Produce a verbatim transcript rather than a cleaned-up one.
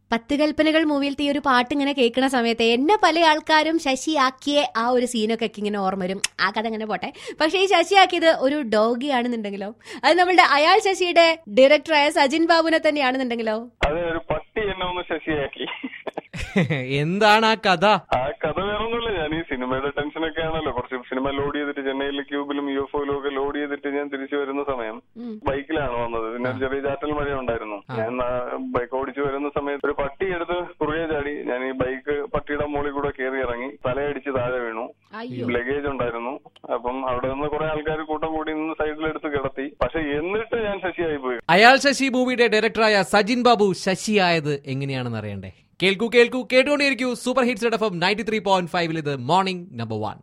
പത്ത് കൽപ്പനകൾ മൂവിയിലത്തെ ഈ ഒരു പാട്ട് ഇങ്ങനെ കേൾക്കുന്ന സമയത്ത് എന്നെ പല ആൾക്കാരും ശശിയാക്കിയ ആ ഒരു സീനൊക്കെ ഇങ്ങനെ ഓർമ്മ വരും. ആ കഥ അങ്ങനെ പോട്ടെ. പക്ഷെ ഈ ശശിയാക്കിയത് ഒരു ഡോഗി ആണെന്നുണ്ടെങ്കിലോ, അത് നമ്മളുടെ അയാൾ ശശിയുടെ ഡയറക്ടറായ സജിൻ ബാബുവിനെ തന്നെയാണെന്നുണ്ടെങ്കിലോ? അതെ, ഒരു പട്ടി എന്നെ ഒന്ന് ശശിയാക്കി. എന്താണ് ആ കഥ? ആ കഥ വേറൊന്നുമില്ല, ഞാൻ ഈ സിനിമയുടെ ടെൻഷനൊക്കെ ആണല്ലോ. കുറച്ച് സിനിമ ലോഡ് ചെയ്തിട്ട് ചെന്നൈയിലെ ക്യൂബിലും യു എഫ് ഒയിലും ഒക്കെ ലോഡ് ചെയ്തിട്ട് ഞാൻ തിരിച്ചു വരുന്ന സമയം ബൈക്കിലാണ് വന്നത്. പിന്നെ ഒരു ചെറിയ ചാറ്റൽ മഴ ഉണ്ടായിരുന്നു. ഞാൻ ബൈക്ക് ഓടിച്ചു വരുന്ന സമയത്ത് ഒരു പട്ടി എടുത്ത് കുറുകെ ചാടി. ഞാൻ ഈ ബൈക്ക് പട്ടിയുടെ മുകളിൽ കൂടെ കയറി ഇറങ്ങി തലയടിച്ച് താഴെ വീണു. ലഗേജ് ഉണ്ടായിരുന്നു. അപ്പം അവിടെ നിന്ന് കുറെ ആൾക്കാർ കൂട്ടം കൂടി നിന്ന് സൈഡിലെടുത്ത് കിടത്തി. പക്ഷെ എന്നിട്ട് ഞാൻ ശശിയായി പോയി. അയാൾ ശശി മൂവിയുടെ ഡയറക്ടറായ സജിൻ ബാബു ശശിയായത് എങ്ങനെയാണെന്ന് അറിയണ്ടേ? കേൾക്കൂ കേൾക്കൂ കേട്ടുകൊണ്ടേയിരിക്കൂ. Super hits F M ninety three point ഫൈവിൽ ഇത് മോർണിംഗ് നമ്പർ വൺ.